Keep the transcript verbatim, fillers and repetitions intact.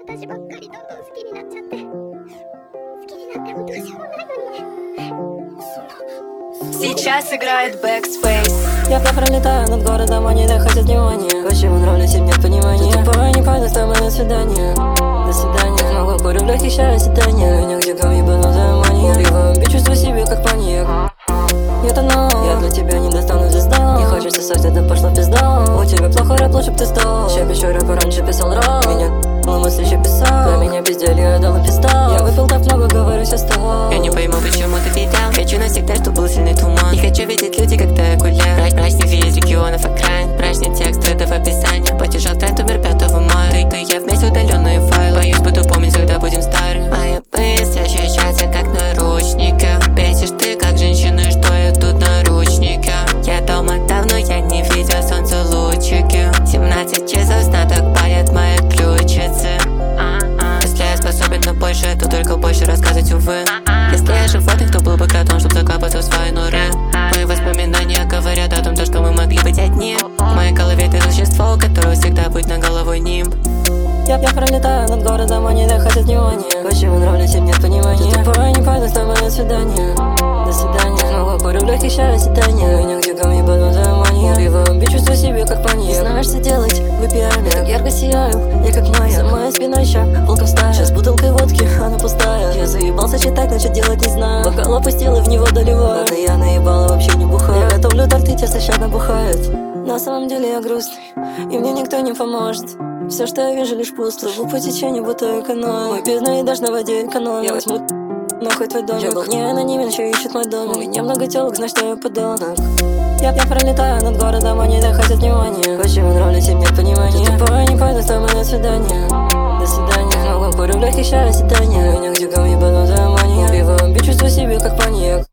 私ばっかりどんどん好きになっちゃって、好きになってもどうしようもないのにね。そんな Сейчас играет Backspace. Я пролетаю над городом, они доходят внимания. Почему нравлюсь, им нет понимания. Ты тупой, не пойду с тобой на свидание. До свидания, много курю, легких счастья, меня где ко мне ебанутая мания. Пиво, бить чувствую себе как маньяк. Я тону, я для тебя не достану звезда. Не хочется сать, это пошло в пизду. У тебя плохой рэп, лучше б ты сдал. Ща пищу рэпа, раньше писал рэп. Меня но мысли еще писал. Для меня безделье, я дал и пизда. Я выпил так много, говорю, все стал. Я не пойму, почему ты видел. Хочу навсегда, чтоб был сильный туман. Не хочу видеть люди, когда я гуляю. Мрачный вид регионов окраин. Мрачный текст, это в описании. Потяжал тренд, умер пятого мая. Ты, ты, я вместе удаленные файлы. Боюсь, буду помнить, когда будем стары. Моя мысль ощущается как наручника. Бесишь ты, как женщина, что я тут наручника. Я дома давно, я не видел солнца лучики. семнадцать часов сна, так палят мои ключицы. Если я способен на больше, то только больше рассказывать, увы. Если я животных, то был бы котом, чтоб закапаться в свои норы. Мои воспоминания говорят о том, что мы могли быть одни. В моей голове ты существо, у которого всегда будет над головой нимб. Я, я пролетаю над городом, они доходят внимания. Почему нравлюсь, им нет понимания. Ты тупой, не пойду с тобой на свидание. До свидания, много курю, легких счастья, меня где ко мне ебанутая мания. Пиво, бить чувствую себе как маньяк. Знаешь, что делать, выпей армия. Так ярко сияю, я как моя. За моей спиной ща, волком стая. Сейчас бутылкой водки, она пустая. Я заебался читать, но что делать не знаю. Бокал опустил и в него доливаю. Ладно, я наебала, вообще не бухаю. Я готовлю торты, тесто ща набухает. На самом деле я грустный, и мне никто не поможет. Все, что я вижу, лишь пусто. Плыву по течению, будто эконом. Мой бездна и дождь на воде эконом. Я возьму нахуй твой домик. Я был не анонимен, еще ищет мой домик. У меня много телок, значит, я подонок. Я, я пролетаю над городом, они доходят внимания. Почему нравлюсь, им нет понимания. Ты тупой, не пойду с тобой на свидание. До свидания, много курю, легких счастья, меня где ко мне ебанутая мания. Пиво, бить чувствую себе как маньяк.